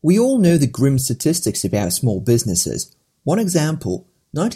We all know the grim statistics about small businesses. One example,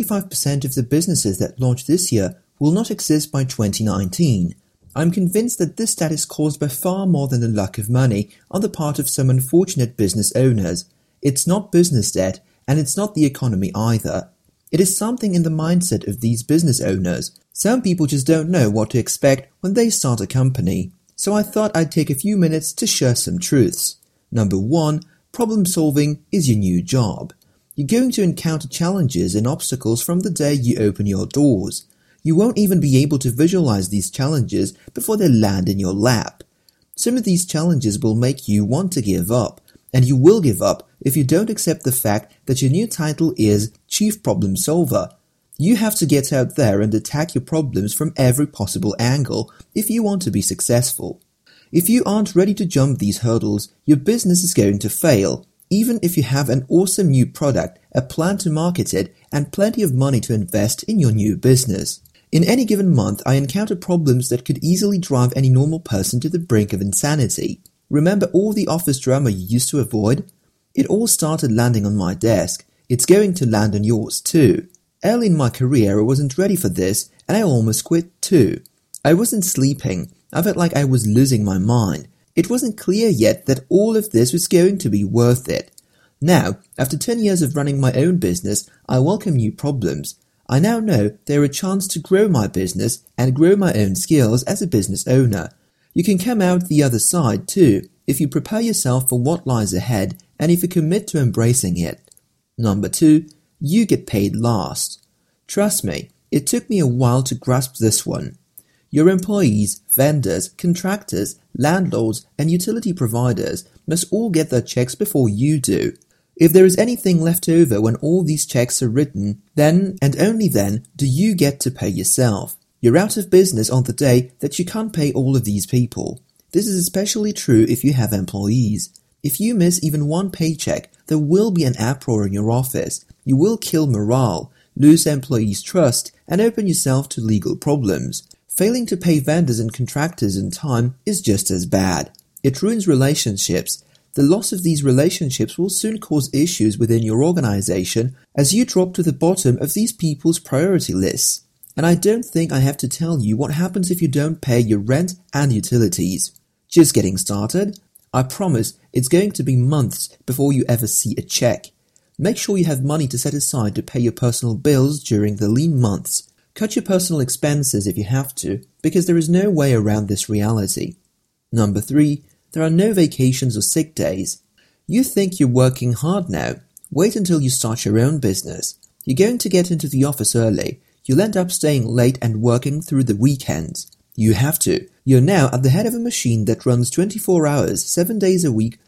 95% of the businesses that launch this year will not exist by 2019. I'm convinced that this stat is caused by far more than the lack of money on the part of some unfortunate business owners. It's not business debt, and it's not the economy either. It is something in the mindset of these business owners. Some people just don't know what to expect when they start a company. So I thought I'd take a few minutes to share some truths. Number 1, problem solving is your new job. You're going to encounter challenges and obstacles from the day you open your doors. You won't even be able to visualize these challenges before they land in your lap. Some of these challenges will make you want to give up, and you will give up if you don't accept the fact that your new title is Chief Problem Solver. You have to get out there and attack your problems from every possible angle if you want to be successful. If you aren't ready to jump these hurdles, your business is going to fail, even if you have an awesome new product, a plan to market it, and plenty of money to invest in your new business. In any given month, I encounter problems that could easily drive any normal person to the brink of insanity. Remember all the office drama you used to avoid? It all started landing on my desk. It's going to land on yours too. Early in my career, I wasn't ready for this, and I almost quit too. I wasn't sleeping. I felt like I was losing my mind. It wasn't clear yet that all of this was going to be worth it. Now, after 10 years of running my own business, I welcome new problems. I now know there are a chance to grow my business and grow my own skills as a business owner. You can come out the other side too, if you prepare yourself for what lies ahead and if you commit to embracing it. Number 2, you get paid last. Trust me, it took me a while to grasp this one. Your employees, vendors, contractors, landlords, and utility providers must all get their checks before you do. If there is anything left over when all these checks are written, then and only then do you get to pay yourself. You're out of business on the day that you can't pay all of these people. This is especially true if you have employees. If you miss even one paycheck, there will be an uproar in your office. You will kill morale, lose employees' trust, and open yourself to legal problems. Failing to pay vendors and contractors in time is just as bad. It ruins relationships. The loss of these relationships will soon cause issues within your organization as you drop to the bottom of these people's priority lists. And I don't think I have to tell you what happens if you don't pay your rent and utilities. Just getting started? I promise it's going to be months before you ever see a check. Make sure you have money to set aside to pay your personal bills during the lean months. Cut your personal expenses if you have to, because there is no way around this reality. Number 3, there are no vacations or sick days. You think you're working hard now. Wait until you start your own business. You're going to get into the office early. You'll end up staying late and working through the weekends. You have to. You're now at the head of a machine that runs 24 hours, 7 days a week,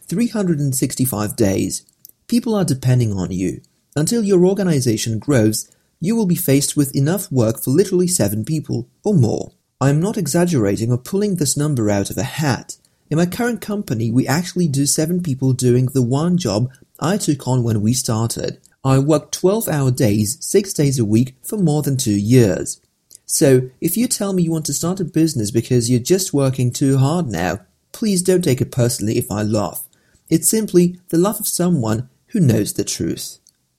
365 days. People are depending on you. Until your organization grows, you will be faced with enough work for literally 7 people or more. I am not exaggerating or pulling this number out of a hat. In my current company, we actually do 7 people doing the one job I took on when we started. I worked 12-hour days, 6 days a week for more than 2 years. So, if you tell me you want to start a business because you're just working too hard now, please don't take it personally if I laugh. It's simply the laugh of someone who knows the truth.